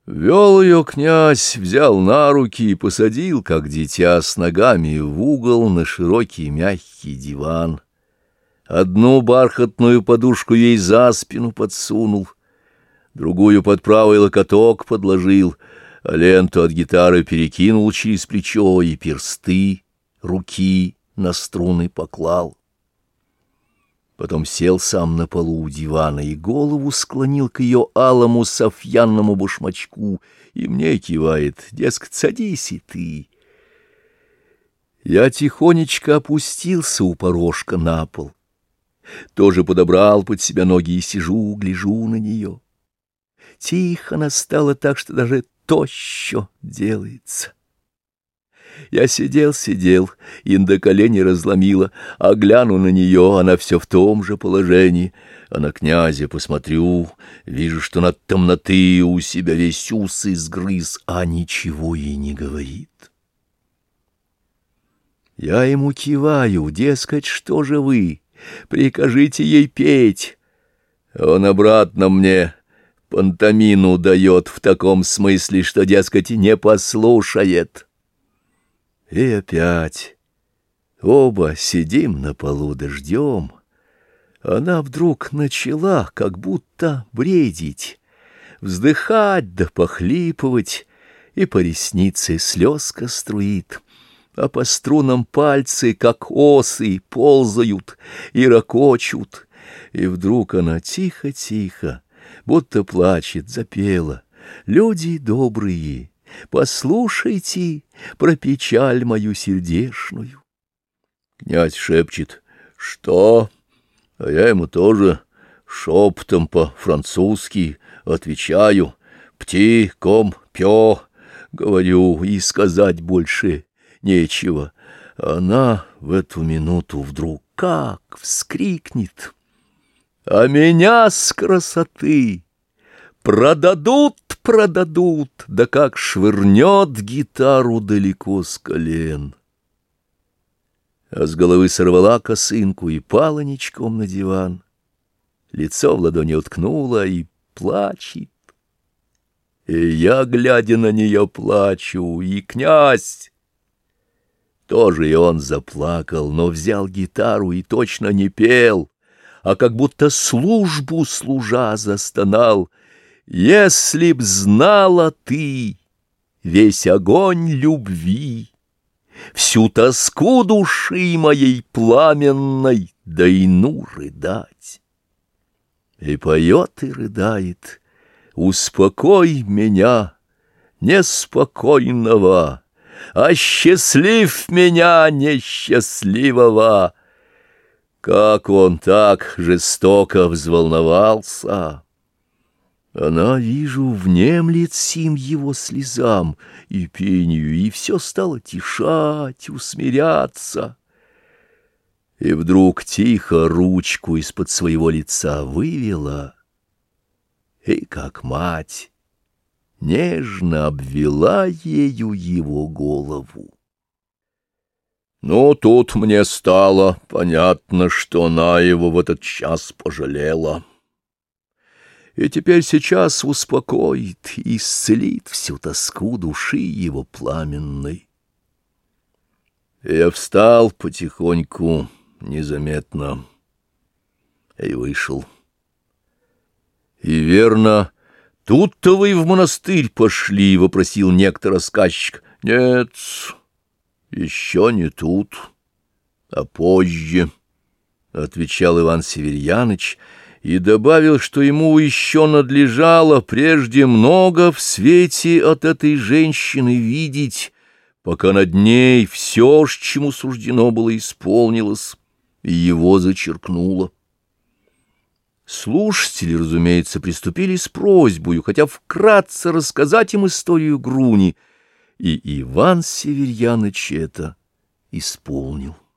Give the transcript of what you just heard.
Вел ее князь, взял на руки и посадил, как дитя, с ногами в угол на широкий мягкий диван. Одну бархатную подушку ей за спину подсунул, другую под правый локоток подложил, а ленту от гитары перекинул через плечо и персты руки на струны поклал. Потом сел сам на полу у дивана и голову склонил к ее алому софьянному башмачку, и мне кивает, дескать, садись и ты. Я тихонечко опустился у порожка на пол, тоже подобрал под себя ноги и сижу, гляжу на нее. Тихо она стала так, что даже тощо делается. Я сидел, и до колени разломила, а гляну на нее, она все в том же положении. А на князя посмотрю, вижу, что над темноты у себя весь усы сгрыз, а ничего ей не говорит. Я ему киваю, дескать, что же вы, прикажите ей петь. Он обратно мне пантомину дает в таком смысле, что, дескать, не послушает. И опять оба сидим на полу да ждем. Она вдруг начала как будто бредить, вздыхать да похлипывать, и по реснице слезка струит, а по струнам пальцы, как осы, ползают и ракочут. И вдруг она тихо-тихо, будто плачет, запела: «Люди добрые, послушайте про печаль мою сердешную». Князь шепчет: «Что?» А я ему тоже шепотом по-французски отвечаю: «Пти ком пё», говорю, и сказать больше нечего. Она в эту минуту вдруг как вскрикнет: «А меня с красоты продадут, да как швырнет гитару далеко с колен». А с головы сорвала косынку и пала ничком на диван, лицо в ладони уткнула и плачет. И я, глядя на нее, плачу, и князь тоже, и он заплакал, но взял гитару и точно не пел, а как будто службу служа застонал: «Если б знала ты весь огонь любви, всю тоску души моей пламенной, да и ну рыдать». И поет, и рыдает: «Успокой меня, неспокойного, осчастлив меня, несчастливого». Как он так жестоко взволновался! Она, вижу, внемлет сим его слезам и пению, и все стало тишать, усмиряться. И вдруг тихо ручку из-под своего лица вывела, и, как мать, нежно обвела ею его голову. Ну, тут мне стало понятно, что она его в этот час пожалела. И теперь сейчас успокоит и исцелит всю тоску души его пламенной. Я встал потихоньку, незаметно, и вышел. И верно, тут-то вы в монастырь пошли, — вопросил некто рассказчик. — Нет, еще не тут, а позже, — отвечал Иван Северьяныч, и добавил, что ему еще надлежало прежде много в свете от этой женщины видеть, пока над ней все, чему суждено было, исполнилось, и его зачеркнуло. Слушатели, разумеется, приступили с просьбою, хотя вкратце рассказать им историю Груни, и Иван Северьяныч это исполнил.